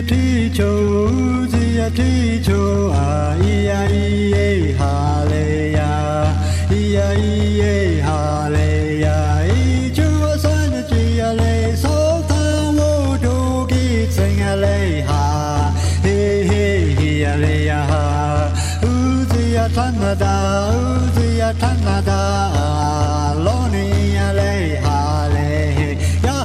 提球，咿呀提球啊，咿呀咿耶哈嘞呀，咿呀咿耶哈嘞呀，咿就我算的咿呀嘞，手上我都给真呀嘞哈，嘿嘿嘿呀嘞呀哈，咿呀坦那达，咿呀坦那达，罗尼呀嘞哈嘞呀。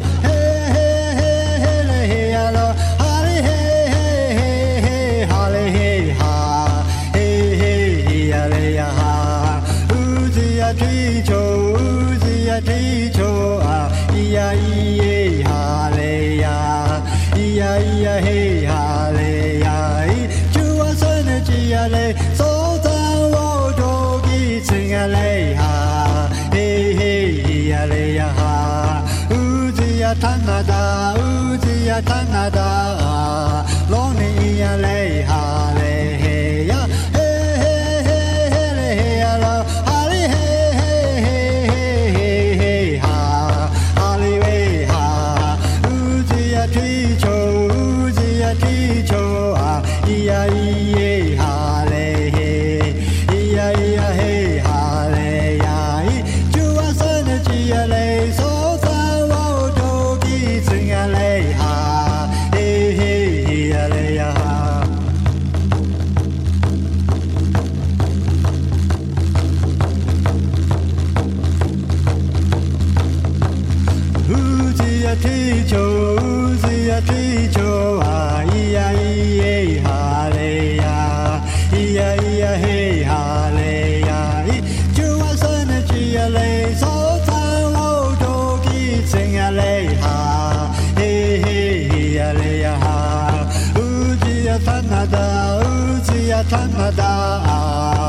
踢球，踢球啊！咿呀咿耶哈嘞呀，咿呀咿呀嘿哈嘞呀，就我算的几呀嘞，手上我都给真呀嘞哈，嘿嘿咿呀嘞呀哈，咿呀坦那达，咿呀坦那达，罗尼呀嘞哈嘞嘿呀。踢球啊，咿呀咿耶哈嘞嘿，咿呀咿呀嘿哈嘞呀，就我算的几呀嘞，手上我都给真呀嘞哈，嘿嘿嘿呀嘞呀哈。咿呀踢球，咿呀踢球啊！咿呀咿耶哈嘞呀，咿呀咿呀嘿哈嘞呀，就我算的几呀嘞，手上我都给真呀嘞哈，嘿嘿嘿呀嘞呀哈，咿呀坦那达，咿呀坦那达。